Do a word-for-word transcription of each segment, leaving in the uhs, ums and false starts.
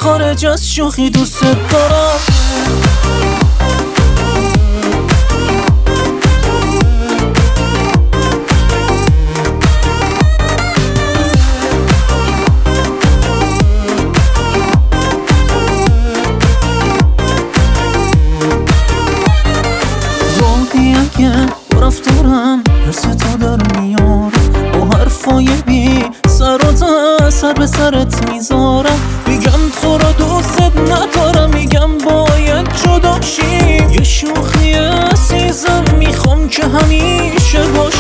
خارج از شوخی دوست دارم. راهی اگه با رفتارم حرس تو در میارم، با حرفای بی سر و ته سر به سرت میذارم. میگم تو را دوست ندارم، میگم باید جدا شی. یه شوخی عزیزم میخوام که همیشه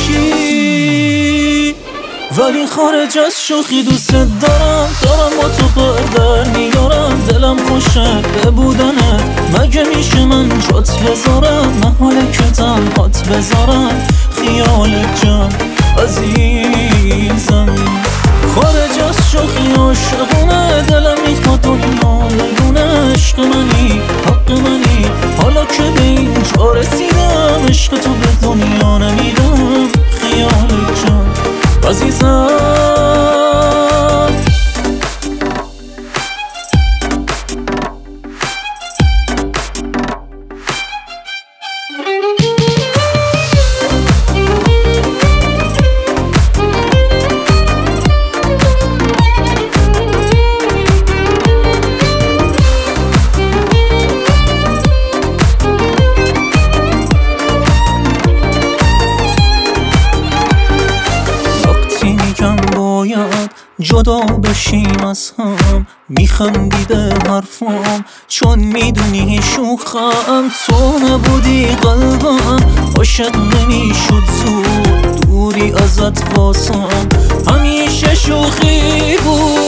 باشی، ولی خارج از شوخی دوست دارم. دارم با تو بردر میارم، دلم خوشه به بودنت. مگه میشه من جات بذارم، محاله که تنهات بذارم. خیالت جان عزیزم، خارج از شوخی عاشقونه. دلم میخواد دنیا بدونه عشق منی، حق منی. حالا که به اینجا رسیدم، عشق تو به دنیا نمیدم. خیالت جان عزیزم. جدا بشیم از هم، میخندیده حرفام چون میدونی شوخم. تو نبودی قلبم عاشق نمیشد زود، دوری ازت واسم همیشه شوخی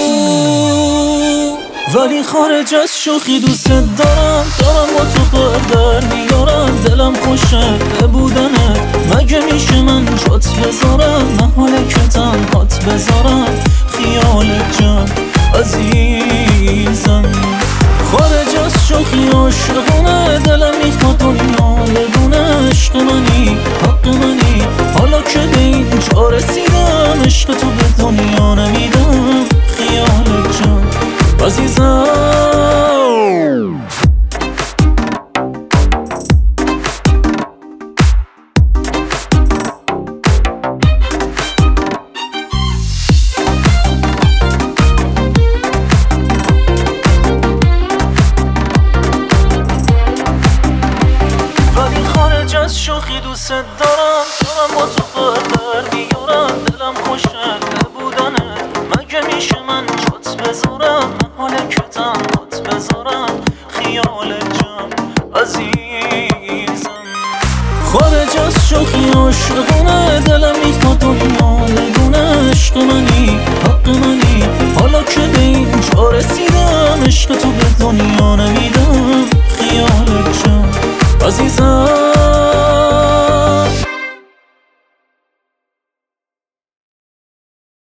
بود. ولی خارج از شوخی دوست دارم. دارم با تو بردر میارم، دلم خوشه به بودنت. مگه میشه من جات بذارم، محاله که تنهات بذارم. خیالت جان عزیزم، خارج از شوخی عاشقونه. دلم میخواد دنیا بدونه عشق منی، حق منی. حالا که به اینجا رسیدم، عشق تو به دنیا نمیدم. خیالت جان عزیزم. شوخی دوست دارم. دارم با تو بردر میارم، دلم خوشه به بودنت. مگه میشه من جات بذارم، محاله که تنهات بذارم. خیالت جان عزیزم، خارج از شوخی عاشقونه. دلم میخواد دنیا بدونه عشق منی، حق منی. حالا که به اینجا رسیدم، عشق تو به دنیا نمیدم. خیالت جان عزیزم.